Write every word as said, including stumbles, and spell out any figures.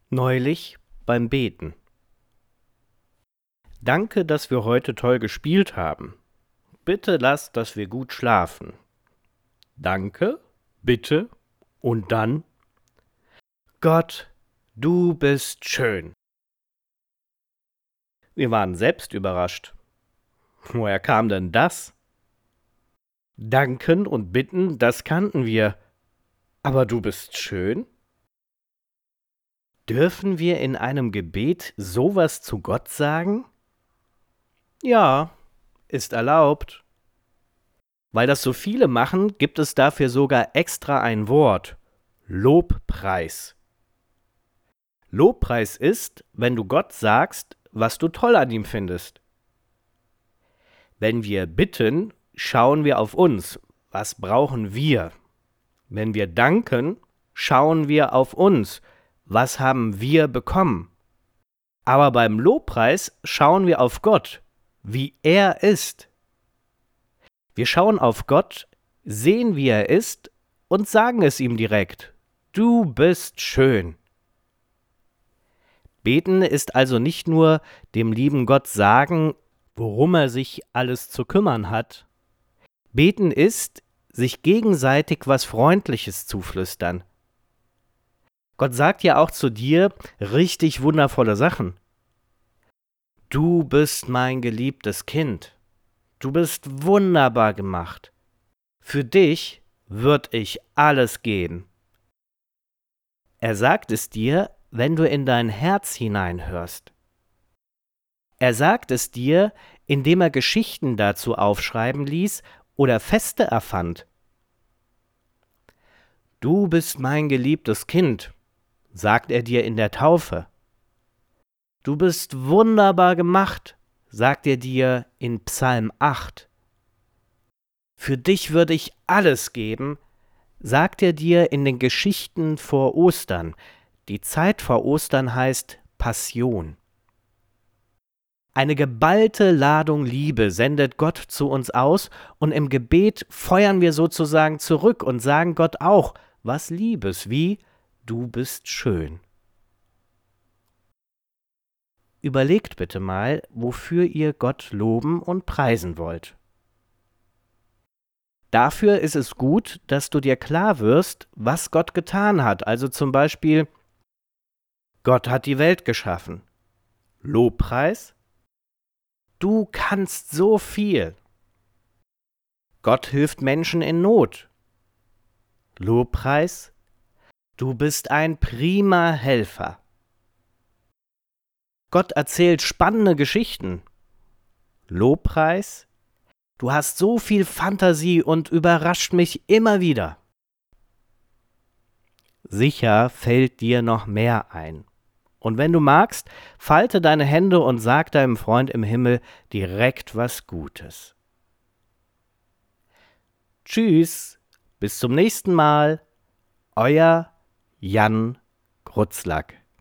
Neulich beim Beten. Danke, dass wir heute toll gespielt haben. Bitte lass, dass wir gut schlafen. Danke, bitte und dann? Gott, du bist schön. Wir waren selbst überrascht. Woher kam denn das? Danken und bitten, das kannten wir. Aber du bist schön? Dürfen wir in einem Gebet sowas zu Gott sagen? Ja, ist erlaubt. Weil das so viele machen, gibt es dafür sogar extra ein Wort: Lobpreis. Lobpreis ist, wenn du Gott sagst, was du toll an ihm findest. Wenn wir bitten, schauen wir auf uns, was brauchen wir. Wenn wir danken, schauen wir auf uns, was haben wir bekommen. Aber beim Lobpreis schauen wir auf Gott, wie er ist. Wir schauen auf Gott, sehen, wie er ist und sagen es ihm direkt: Du bist schön. Beten ist also nicht nur dem lieben Gott sagen, worum er sich alles zu kümmern hat. Beten ist, sich gegenseitig was Freundliches zuflüstern. Gott sagt ja auch zu dir richtig wundervolle Sachen. Du bist mein geliebtes Kind. Du bist wunderbar gemacht. Für dich wird ich alles geben. Er sagt es dir, wenn du in dein Herz hineinhörst. Er sagt es dir, indem er Geschichten dazu aufschreiben ließ oder Feste erfand. Du bist mein geliebtes Kind, sagt er dir in der Taufe. Du bist wunderbar gemacht, sagt er dir in Psalm acht. Für dich würde ich alles geben, sagt er dir in den Geschichten vor Ostern. Die Zeit vor Ostern heißt Passion. Eine geballte Ladung Liebe sendet Gott zu uns aus, und im Gebet feuern wir sozusagen zurück und sagen Gott auch was Liebes, wie: Du bist schön. Überlegt bitte mal, wofür ihr Gott loben und preisen wollt. Dafür ist es gut, dass du dir klar wirst, was Gott getan hat. Also zum Beispiel: Gott hat die Welt geschaffen. Lobpreis: Du kannst so viel. Gott hilft Menschen in Not. Lobpreis: Du bist ein prima Helfer. Gott erzählt spannende Geschichten. Lobpreis: Du hast so viel Fantasie und überrascht mich immer wieder. Sicher fällt dir noch mehr ein. Und wenn du magst, falte deine Hände und sag deinem Freund im Himmel direkt was Gutes. Tschüss, bis zum nächsten Mal. Euer Jan Grutzlack.